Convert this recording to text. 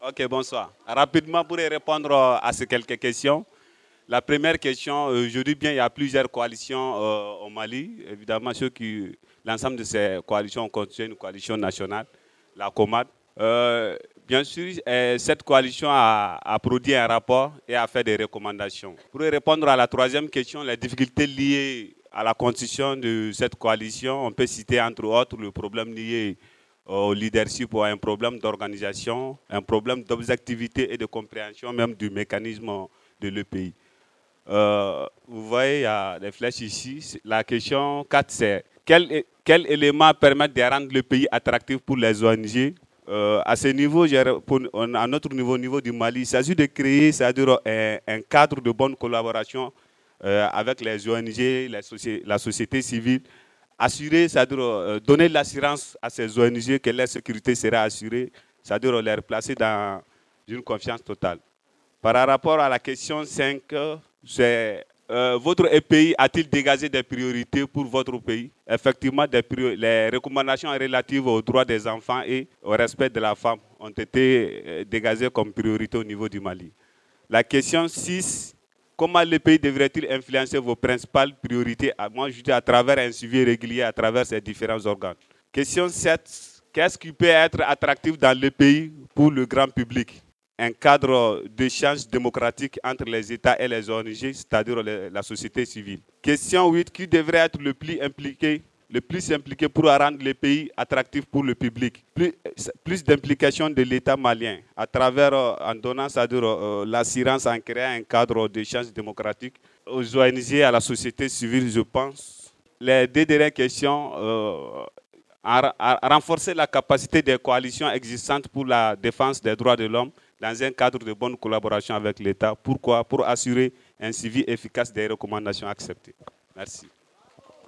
Ok, bonsoir. Rapidement, pour y répondre à ces quelques questions. La première question, je dis bien, il y a plusieurs coalitions au Mali. Évidemment, l'ensemble de ces coalitions ont constitué une coalition nationale, la COMAD. Bien sûr, cette coalition a produit un rapport et a fait des recommandations. Pour y répondre à la troisième question, les difficultés liées à la constitution de cette coalition, on peut citer entre autres le problème lié au leadership ou à un problème d'organisation, un problème d'objectivité et de compréhension même du mécanisme de l'EPI. Vous voyez, il y a des flèches ici. La question 4, c'est quels éléments permettent de rendre le pays attractif pour les ONG? À ce niveau, à notre niveau, au niveau du Mali, il s'agit de créer, c'est-à-dire un cadre de bonne collaboration avec les ONG, la société civile, assurer, c'est-à-dire donner l'assurance à ces ONG que leur sécurité sera assurée, c'est-à-dire les placer dans une confiance totale. Par rapport à la question 5, votre pays a-t-il dégagé des priorités pour votre pays? Effectivement, les recommandations relatives aux droits des enfants et au respect de la femme ont été dégagées comme priorité au niveau du Mali. La question 6, comment le pays devrait-il influencer vos principales priorités? Moi, je dis à travers un suivi régulier, à travers ces différents organes. Question 7, qu'est-ce qui peut être attractif dans le pays pour le grand public? Un cadre d'échange démocratique entre les États et les ONG, c'est-à-dire la société civile. Question 8, qui devrait être le plus impliqué pour rendre le pays attractif pour le public? Plus d'implication de l'État malien à travers, en donnant, c'est-à-dire l'assurance, en créant un cadre d'échange démocratique aux ONG, à la société civile, je pense. Les deux dernières questions, à renforcer la capacité des coalitions existantes pour la défense des droits de l'homme dans un cadre de bonne collaboration avec l'État. Pourquoi? Pour assurer un suivi efficace des recommandations acceptées. Merci.